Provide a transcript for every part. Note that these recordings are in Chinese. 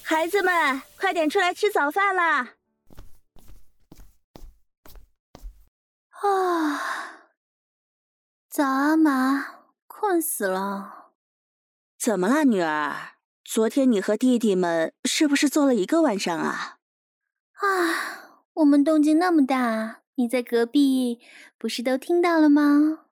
孩子们，快点出来吃早饭啦！ 早啊，妈，困死了。 怎么啦，女儿？昨天你和弟弟们是不是做了一个晚上啊？ 我们动静那么大，你在隔壁不是都听到了吗？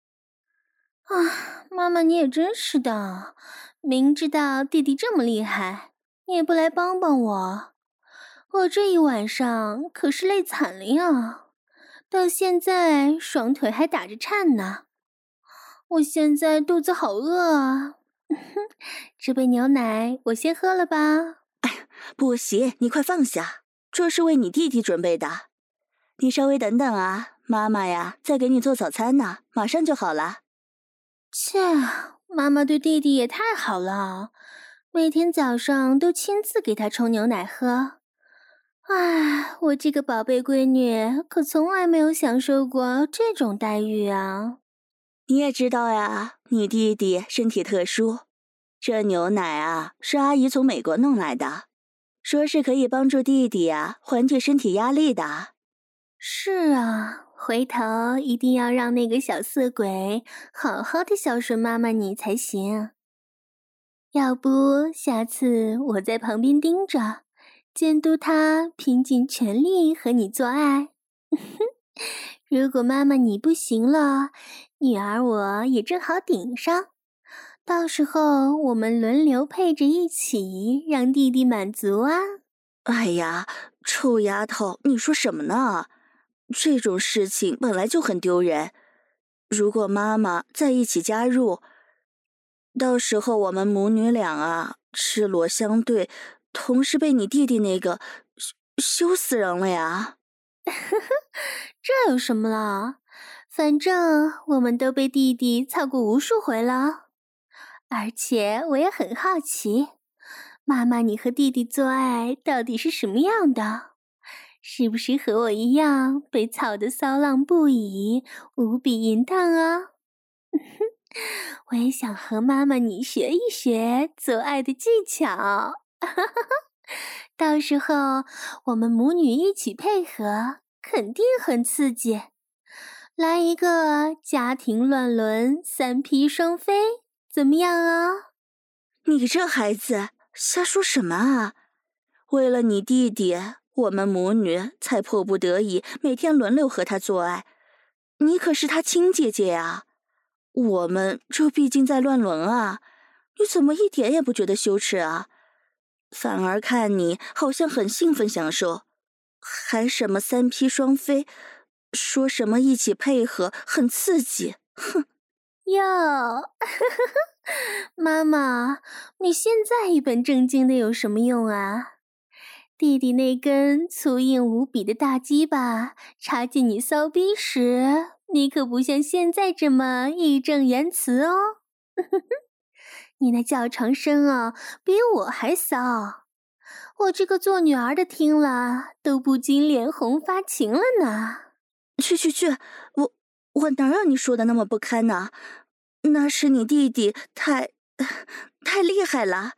妈妈你也真是的，明知道弟弟这么厉害，你也不来帮帮我。我这一晚上可是累惨了呀，到现在双腿还打着颤呢。我现在肚子好饿啊，这杯牛奶我先喝了吧。 不行，你快放下，这是为你弟弟准备的。你稍微等等啊，妈妈呀，在给你做早餐呢，马上就好了。 切，妈妈对弟弟也太好了，每天早上都亲自给他冲牛奶喝。我这个宝贝闺女可从来没有享受过这种待遇啊。 你也知道呀，你弟弟身体特殊，这牛奶啊是阿姨从美国弄来的，说是可以帮助弟弟啊缓解身体压力的。 是啊，回头一定要让那个小色鬼好好的孝顺妈妈你才行。要不下次我在旁边盯着，监督他拼尽全力和你做爱。如果妈妈你不行了，女儿我也正好顶上，到时候我们轮流配着一起，让弟弟满足啊。 哎呀，臭丫头，你说什么呢？这种事情本来就很丢人，如果妈妈再一起加入，到时候我们母女俩啊赤裸相对，同时被你弟弟那个羞死人了呀。 这有什么了？反正我们都被弟弟操过无数回了。而且我也很好奇，妈妈你和弟弟做爱到底是什么样的？是不是和我一样被操得骚浪不已，无比淫荡啊？我也想和妈妈你学一学做爱的技巧。到时候我们母女一起配合，肯定很刺激。来一个家庭乱伦，3P 双飞，怎么样啊？ 你这孩子瞎说什么啊？为了你弟弟，我们母女才迫不得已每天轮流和他做爱。你可是他亲姐姐呀，我们这毕竟在乱伦啊，你怎么一点也不觉得羞耻啊？反而看你好像很兴奋享受，还什么3P 双飞，说什么一起配合很刺激，哼！ 哟，妈妈，你现在一本正经的有什么用啊？弟弟那根粗硬无比的大鸡巴插进你骚逼时，你可不像现在这么义正言辞哦。你那叫床声啊，比我还骚。我这个做女儿的听了都不禁脸红发情了呢。 去，我哪让你说的那么不堪呢？那是你弟弟太厉害了。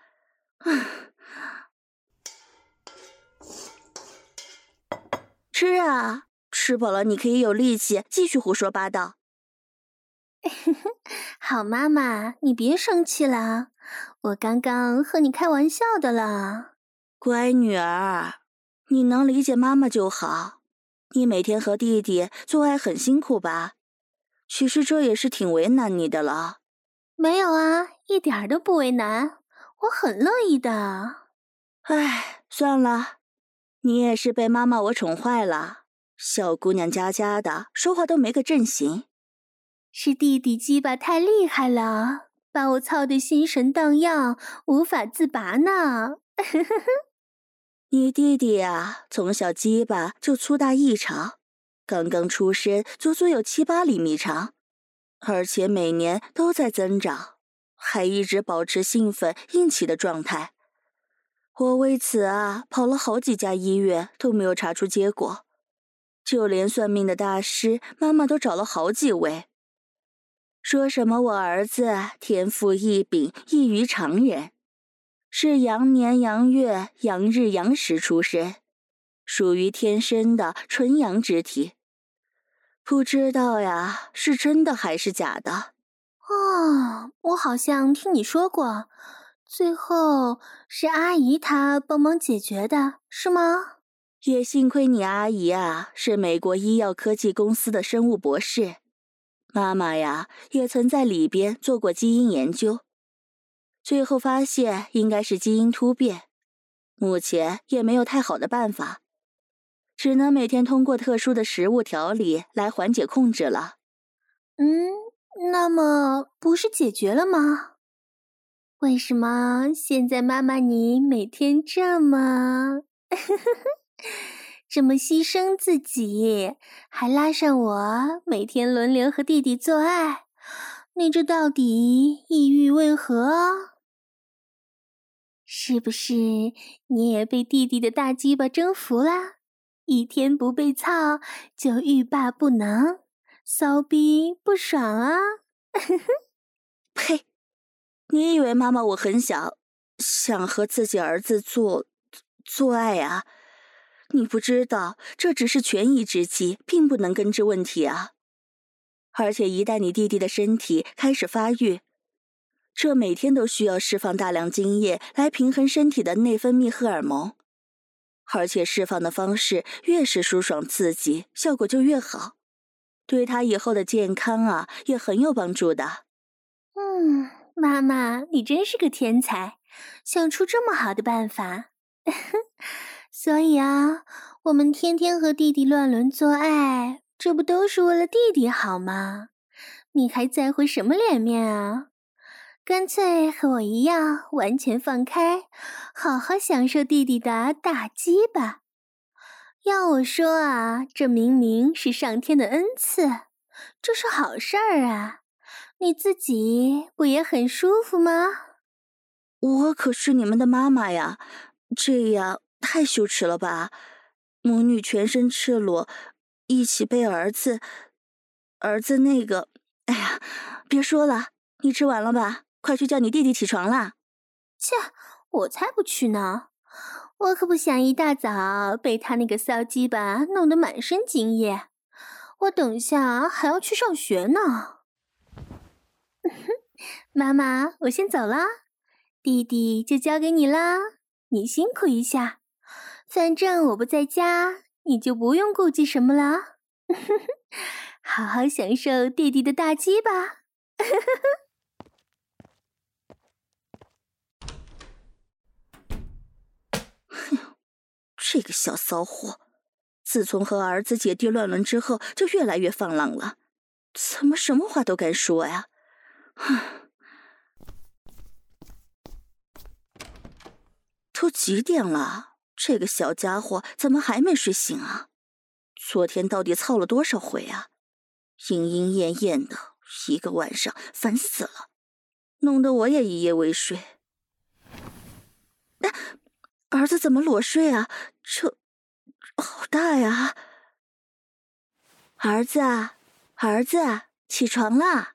吃啊，吃饱了你可以有力气继续胡说八道。 好妈妈，你别生气了，我刚刚和你开玩笑的了。 乖女儿，你能理解妈妈就好。你每天和弟弟做爱很辛苦吧？其实这也是挺为难你的了。 没有啊，一点都不为难，我很乐意的。 唉，算了，你也是被妈妈我宠坏了，小姑娘家家的，说话都没个正形。 是弟弟鸡巴太厉害了，把我操得心神荡漾，无法自拔呢。 你弟弟呀，从小鸡巴就粗大异常，刚刚出生足足有7-8厘米长，而且每年都在增长，还一直保持兴奋硬起的状态。我为此啊跑了好几家医院都没有查出结果，就连算命的大师妈妈都找了好几位，说什么我儿子天赋异禀异于常人。 是羊年羊月羊日羊时出生，属于天生的纯阳之体。不知道呀，是真的还是假的？ 哦，我好像听你说过，最后是阿姨她帮忙解决的，是吗？ 也幸亏你阿姨啊，是美国医药科技公司的生物博士，妈妈呀，也曾在里边做过基因研究，最后发现应该是基因突变，目前也没有太好的办法，只能每天通过特殊的食物调理来缓解控制了。 那么不是解决了吗？为什么现在妈妈你每天这么这么牺牲自己，还拉上我每天轮流和弟弟做爱？你这到底意欲为何啊？是不是你也被弟弟的大鸡巴征服了？一天不被操就欲罢不能，骚逼不爽啊？ 呸！你以为妈妈我很想和自己儿子做爱啊？你不知道，这只是权宜之计，并不能根治问题啊。而且一旦你弟弟的身体开始发育，这每天都需要释放大量精液来平衡身体的内分泌荷尔蒙，而且释放的方式越是舒爽刺激，效果就越好，对他以后的健康啊也很有帮助的。 妈妈，你真是个天才，想出这么好的办法。所以啊，我们天天和弟弟乱伦做爱，这不都是为了弟弟好吗？你还在乎什么脸面啊？干脆和我一样，完全放开，好好享受弟弟的大鸡巴。要我说啊，这明明是上天的恩赐，这是好事儿啊。你自己不也很舒服吗？ 我可是你们的妈妈呀，这样太羞耻了吧？母女全身赤裸，一起被儿子那个……哎呀，别说了，你吃完了吧？快去叫你弟弟起床啦！ 切，我才不去呢！我可不想一大早被他那个骚鸡巴弄得满身精液。我等下还要去上学呢。妈妈，我先走了，弟弟就交给你啦，你辛苦一下。反正我不在家，你就不用顾忌什么了。好好享受弟弟的大鸡吧。 这个小骚货，自从和儿子姐弟乱伦之后，就越来越放浪了，怎么什么话都敢说呀？都几点了？这个小家伙怎么还没睡醒啊？昨天到底操了多少回啊？莺莺燕燕的，一个晚上烦死了，弄得我也一夜未睡。儿子怎么裸睡啊？这好大呀！儿子，儿子，起床啦！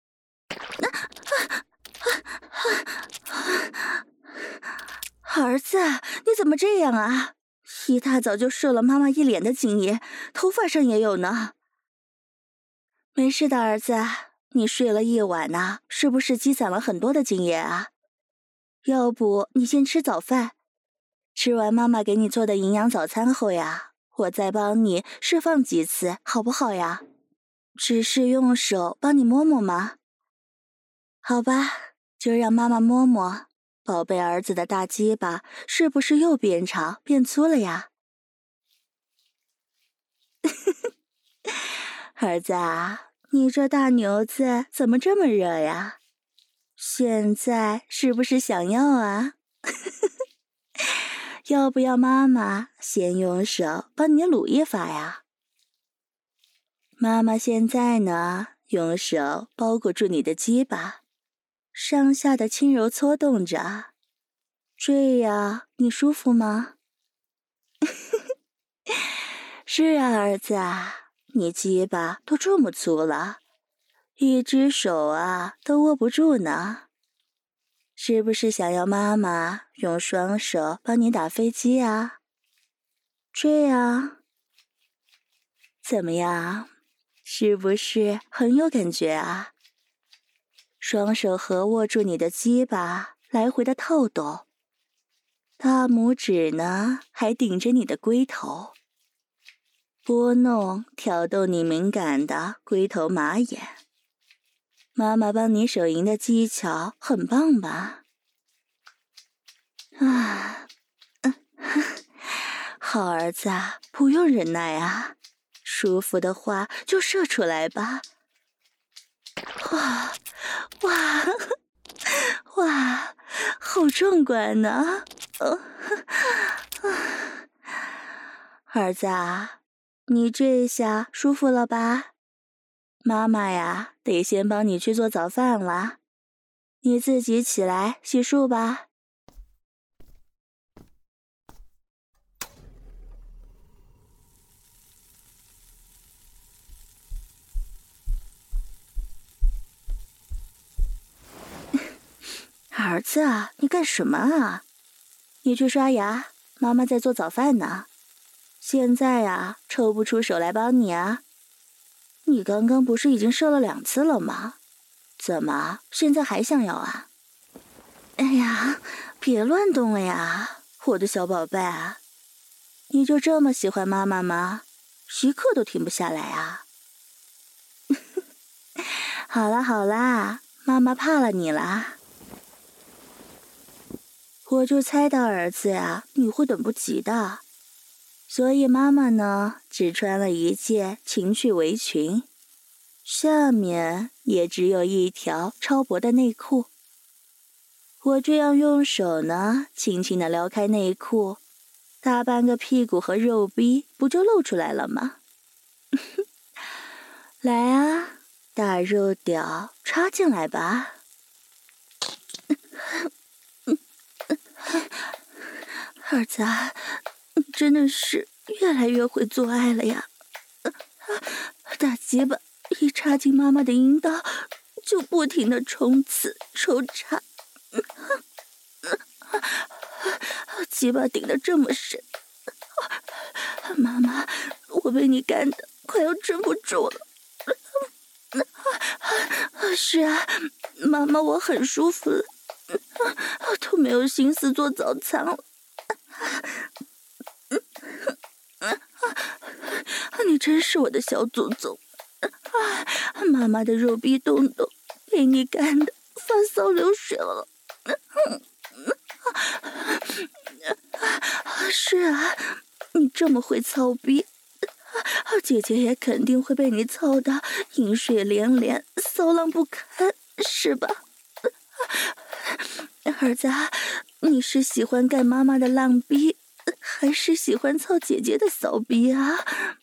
儿子，你怎么这样啊？一大早就射了妈妈一脸的精液，头发上也有呢。没事的，儿子，你睡了一晚呢，是不是积攒了很多的精液啊？要不你先吃早饭，吃完妈妈给你做的营养早餐后呀，我再帮你释放几次，好不好呀？只是用手帮你摸摸吗？好吧，就让妈妈摸摸。宝贝儿子的大鸡巴是不是又变长变粗了呀？儿子啊，你这大牛子怎么这么热呀？现在是不是想要啊？要不要妈妈先用手帮你撸一发呀？妈妈现在呢，用手包裹住你的鸡巴，上下的轻柔搓动着，这样你舒服吗？是啊，儿子啊，你鸡巴都这么粗了，一只手啊都握不住呢。 是不是想要妈妈用双手帮你打飞机啊？这样，怎么样？是不是很有感觉啊？双手合握住你的鸡巴，来回的套动，大拇指呢还顶着你的龟头，拨弄挑逗你敏感的龟头马眼。妈妈帮你手淫的技巧很棒吧？啊，好儿子啊，不用忍耐啊，舒服的话就射出来吧。哇哇哇，好壮观呢！儿子啊，你这下舒服了吧？妈妈呀，得先帮你去做早饭了，你自己起来洗漱吧。儿子啊，你干什么啊？你去刷牙，妈妈在做早饭呢。现在啊，抽不出手来帮你啊。你刚刚不是已经射了2次了吗？怎么现在还想要啊？哎呀，别乱动了呀，我的小宝贝啊！你就这么喜欢妈妈吗？一刻都停不下来啊！好啦好啦，妈妈怕了你啦。我就猜到儿子呀，你会等不及的，所以妈妈呢，只穿了一件情趣围裙，下面也只有一条超薄的内裤。我这样用手呢，轻轻地撩开内裤，大半个屁股和肉逼不就露出来了吗？来啊，大肉屌插进来吧。儿子啊，你真的是越来越会做爱了呀！大鸡巴一插进妈妈的阴道，就不停地冲刺抽插，鸡巴顶得这么深，妈妈，我被你干得快要撑不住了。是啊，妈妈，我很舒服了，都没有心思做早餐了。你真是我的小祖宗！妈妈的肉壁洞洞被你干得发骚流血了。是啊，你这么会操逼，姐姐也肯定会被你操得饮水连连、骚浪不堪，是吧？儿子，你是喜欢干妈妈的浪逼，还是喜欢操姐姐的骚逼啊？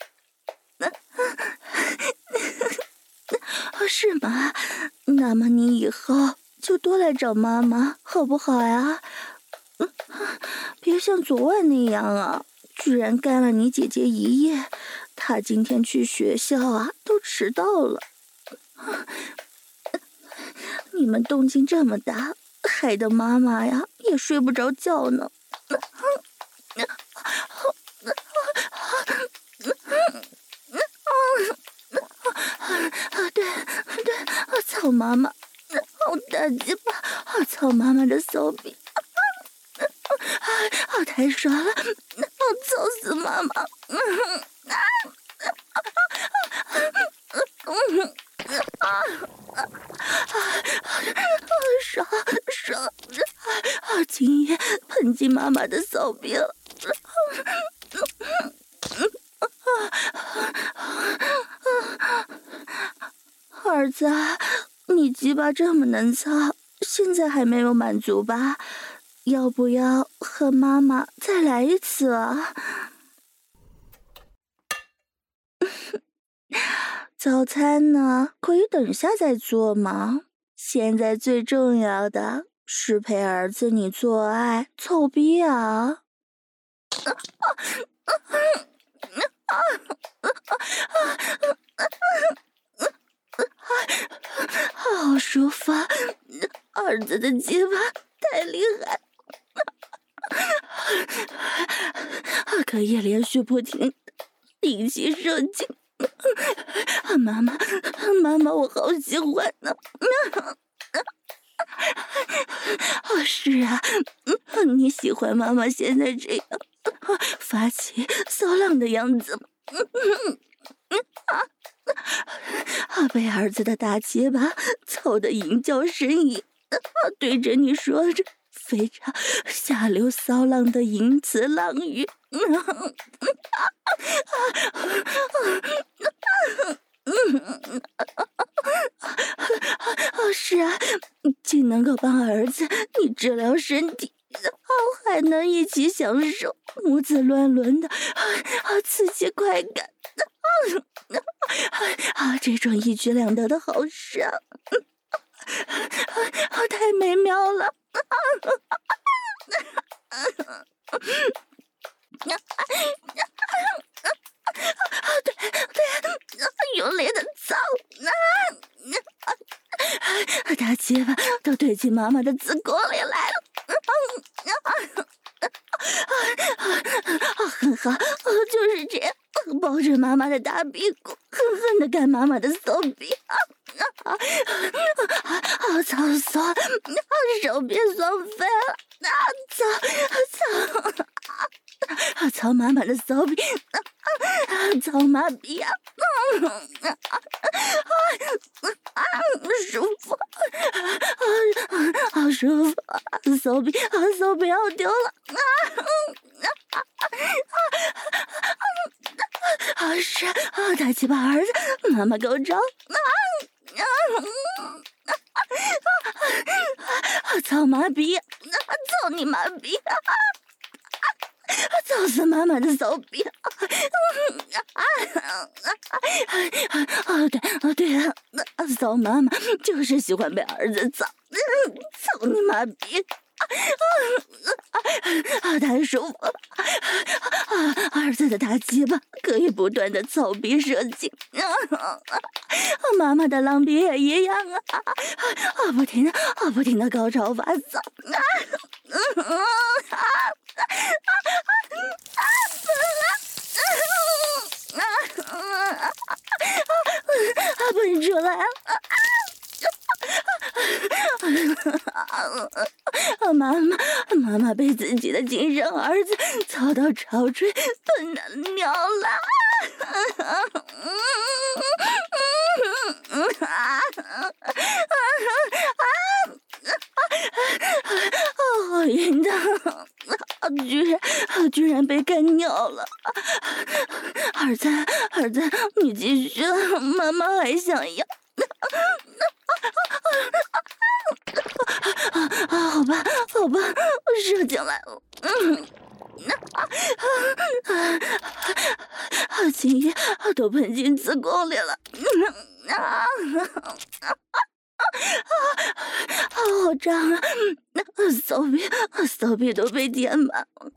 是吗？那么你以后就多来找妈妈，好不好呀？别像昨晚那样啊，居然干了你姐姐一夜，她今天去学校啊都迟到了。你们动静这么大，害得妈妈呀也睡不着觉呢。对，操妈妈，好大鸡巴，操妈妈的骚逼，太爽了，操死妈妈！爽！今夜喷进妈妈的骚逼了。儿子，你鸡巴这么能操，现在还没有满足吧？要不要和妈妈再来一次啊？早餐呢，可以等下再做吗？现在最重要的是陪儿子你做爱操逼啊！好舒服，儿子的鸡巴太厉害，可以连续不停一起射精。妈妈，妈妈，我好喜欢呢。是啊，你喜欢妈妈现在这样发起骚浪的样子吗？被儿子的大鸡巴操得淫叫呻吟，对着你说着非常下流骚浪的淫词浪语。是啊，既能够帮儿子你治疗身体，还能一起享受母子乱伦的刺激快感。这种一举两得的好事啊，太美妙了。对，用力的操大鸡巴都对进妈妈的子宫里来了。很好，就是这样，抱着妈妈的大屁股，狠狠地干妈妈的骚逼。操爽，手别爽飞了，操妈妈的骚逼，操妈逼啊！舒服，好舒服，骚逼，骚逼要丢了。是大鸡巴儿子，妈妈高潮。操妈逼，操你妈逼！操死妈妈的骚逼！对了，骚妈妈就是喜欢被儿子操，操你妈逼！太舒服了，儿子的大鸡巴可以不断的操逼射精，妈妈的浪逼也一样啊，不停的高潮发作，喷出来了。妈妈被自己的亲生儿子操到潮吹喷的尿了。好晕的，居然被干尿了。儿子，你继续，妈妈还想要。好吧，射进来了。精液都喷进子宫里了。好胀啊！骚逼都被填满了。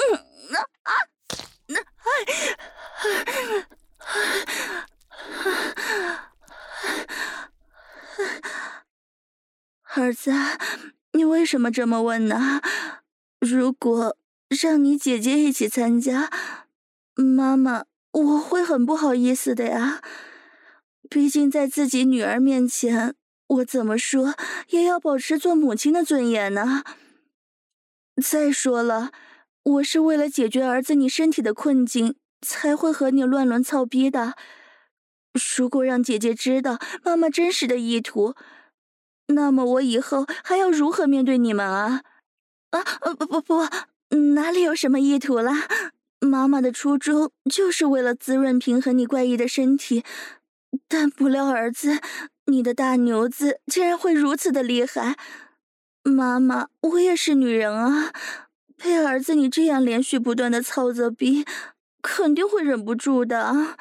儿子，你为什么这么问呢？如果让你姐姐一起参加，妈妈，我会很不好意思的呀。毕竟在自己女儿面前，我怎么说也要保持做母亲的尊严呢。再说了，我是为了解决儿子你身体的困境，才会和你乱伦操逼的。如果让姐姐知道妈妈真实的意图，那么我以后还要如何面对你们啊？不，哪里有什么意图啦？妈妈的初衷就是为了滋润平衡你怪异的身体，但不料儿子，你的大牛子竟然会如此的厉害。妈妈，我也是女人啊，被儿子你这样连续不断的操着逼，肯定会忍不住的啊。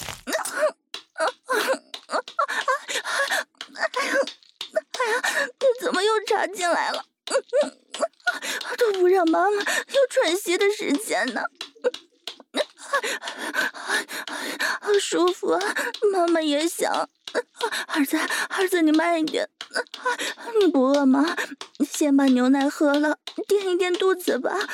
你怎么又插进来了？都不让妈妈有喘息的时间呢。好舒服啊，妈妈也想。儿子，你慢一点。 你不饿吗？先把牛奶喝了，垫一垫肚子吧。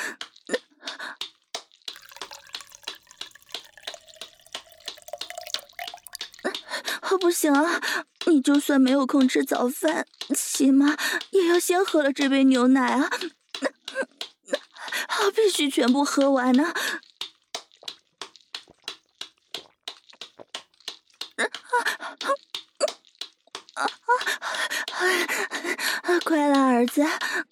不行啊，你就算没有空吃早饭，起码也要先喝了这杯牛奶啊！必须全部喝完呢。快了，儿子，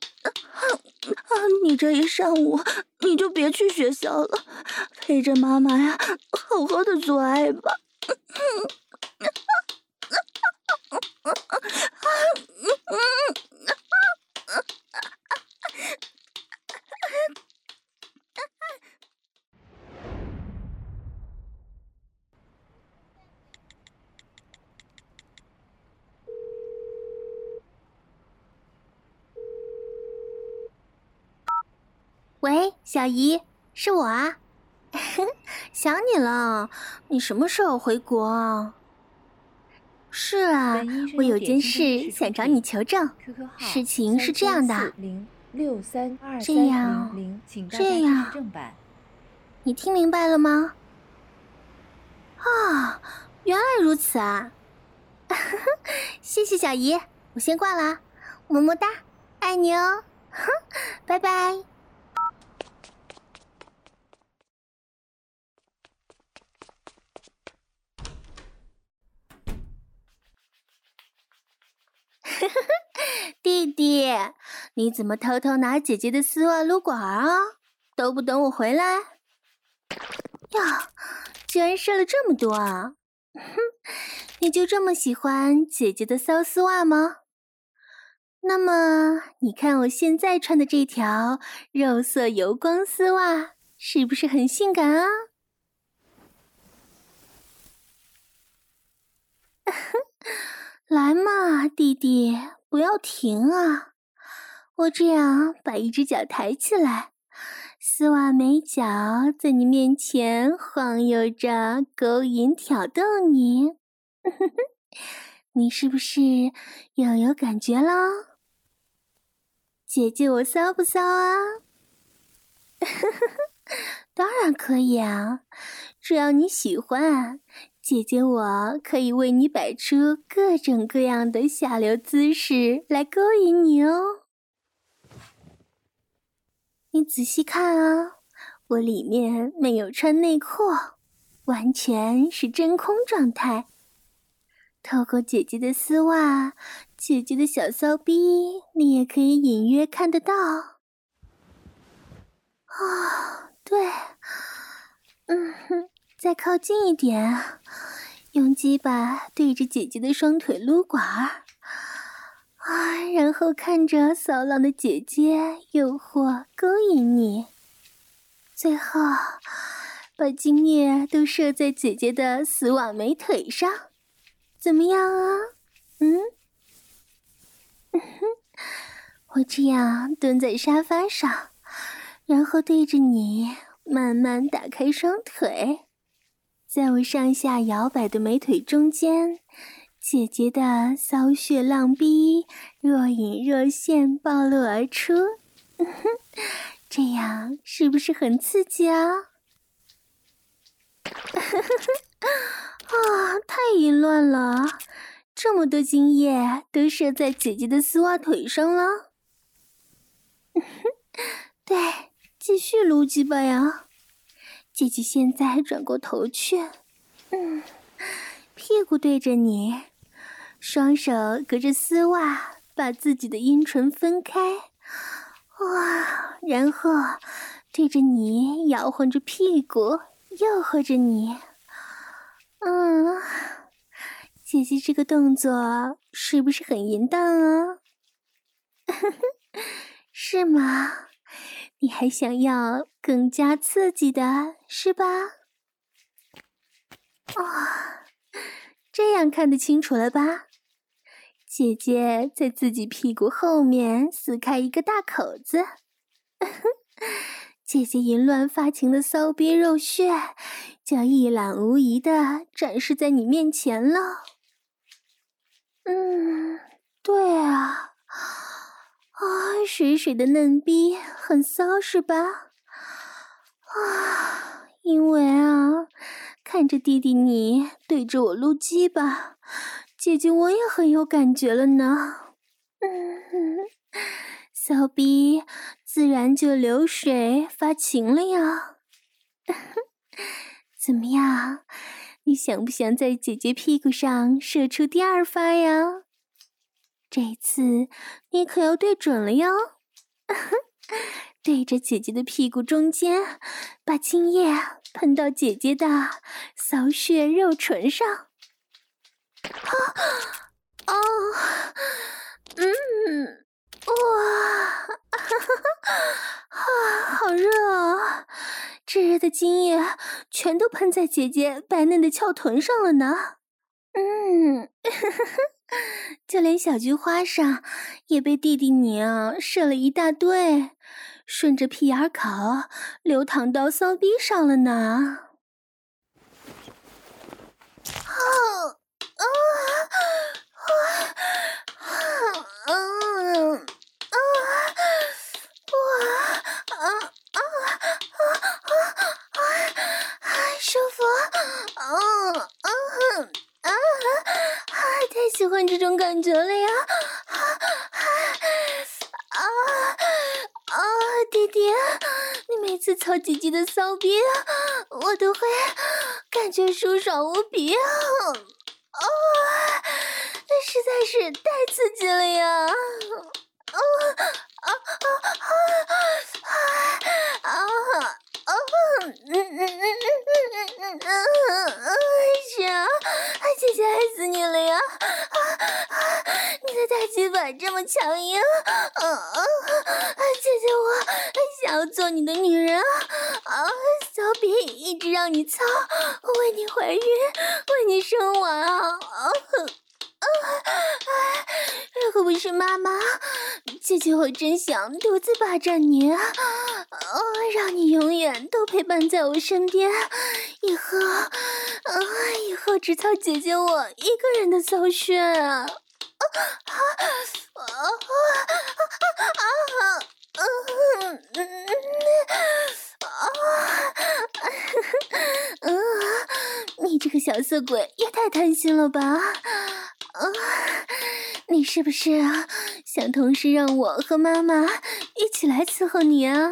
你这一上午你就别去学校了，陪着妈妈呀，好好的做爱吧。 喂，小姨，是我啊，想你了，你什么时候回国啊？是啊，我有件事想找你求证。事情是这样的，这样，你听明白了吗？啊，原来如此啊！谢谢小姨，我先挂了，么么哒，爱你哦，哼，拜拜。弟弟，你怎么偷偷拿姐姐的丝袜撸管啊？都不等我回来？呀，居然射了这么多啊！哼，你就这么喜欢姐姐的骚丝袜吗？那么，你看我现在穿的这条肉色油光丝袜，是不是很性感啊？来嘛，弟弟，不要停啊！我这样把一只脚抬起来，丝袜美脚在你面前晃悠着，勾引挑逗你。你是不是又有感觉了？姐姐我骚不骚啊？当然可以啊，只要你喜欢，姐姐我可以为你摆出各种各样的下流姿势来勾引你哦。你仔细看啊，我里面没有穿内裤，完全是真空状态。透过姐姐的丝袜，姐姐的小骚逼，你也可以隐约看得到。啊，对，再靠近一点，用鸡巴对着姐姐的双腿撸管儿。然后看着骚浪的姐姐诱惑勾引你，最后把精液都射在姐姐的丝袜美腿上，怎么样啊？我这样蹲在沙发上，然后对着你慢慢打开双腿，在我上下摇摆的美腿中间，姐姐的骚血浪逼若隐若现暴露而出，这样是不是很刺激啊？太淫乱了，这么多精液都射在姐姐的丝袜腿上了。对，继续撸鸡巴呀！姐姐现在转过头去，屁股对着你，双手隔着丝袜把自己的阴唇分开，哇，然后对着你摇晃着屁股，诱惑着你。姐姐这个动作是不是很淫荡啊？是吗？你还想要更加刺激的，是吧？这样看得清楚了吧？姐姐在自己屁股后面撕开一个大口子，姐姐淫乱发情的骚逼肉穴就一览无遗地展示在你面前了。 对啊，水水的嫩逼很骚是吧？因为看着弟弟你对着我撸鸡巴，姐姐我也很有感觉了呢。骚逼自然就流水发情了呀。怎么样？你想不想在姐姐屁股上射出第二发呀？这次你可要对准了哟。对着姐姐的屁股中间，把精液喷到姐姐的骚穴肉唇上。好热啊！炙热的精液全都喷在姐姐白嫩的翘臀上了呢。就连小菊花上也被弟弟你射了一大堆，顺着屁眼口流淌到骚逼上了呢。舒服，太喜欢这种感觉了呀！弟弟，你每次操姐姐的骚逼，我都会感觉舒爽无比实在是太刺激了呀！是啊，姐姐爱死你了呀！你的大鸡巴这么强硬，姐姐我想要做你的女人小比一直让你操，为你怀孕，为你生娃如果不是妈妈，姐姐我真想独自霸占你让你永远都陪伴在我身边，以后只操姐姐我一个人的骚穴你这个小色鬼也太贪心了吧！你是不是想同时让我和妈妈一起来伺候你啊？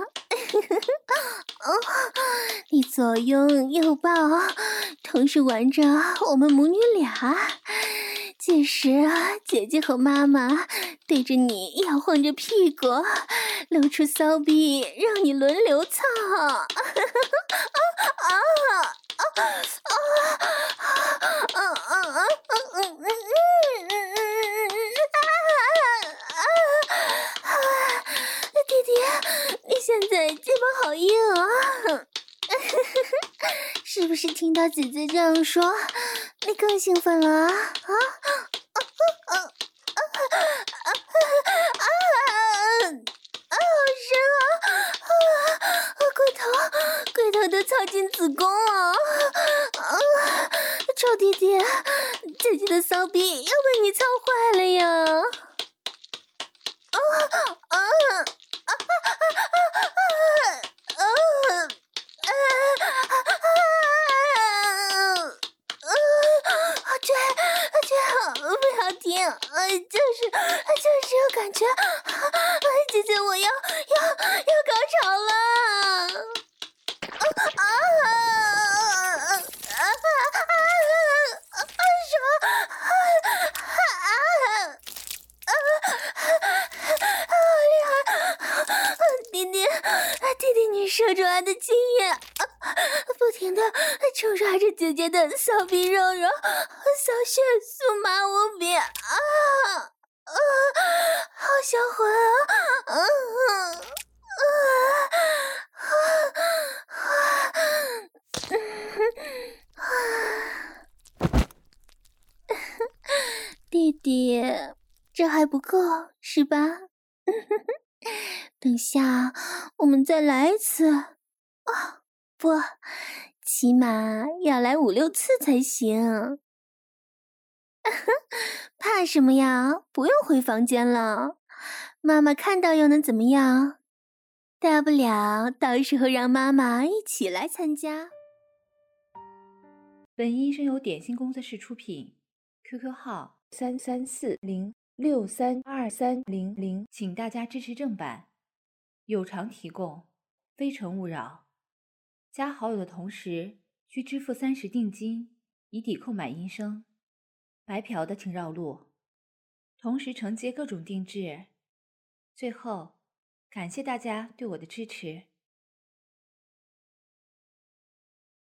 你左拥右抱，同时玩着我们母女俩。届时姐姐和妈妈对着你摇晃着屁股，露出骚逼，让你轮流操。弟弟，你现在鸡巴好硬是不是听到姐姐这样说，你更兴奋了龟头都操进子宫了臭弟弟，姐姐的骚逼要被你操坏了呀！不要停，就是有感觉，姐姐我要高潮了！弟弟，你射出来的精液不停地冲刷着姐姐的骚逼肉肉，骚穴酥麻无比好销魂弟弟，这还不够是吧？等下我们再来一次不，起码要来5、6次才行。 怕什么呀？不用回房间了，妈妈看到又能怎么样？大不了到时候让妈妈一起来参加。 本音声由点心工作室出品 ，QQ 号3340632300，请大家支持正版，有偿提供，非诚勿扰。加好友的同时需支付30定金，以抵扣买音声。白嫖的请绕路，同时承接各种定制。最后，感谢大家对我的支持。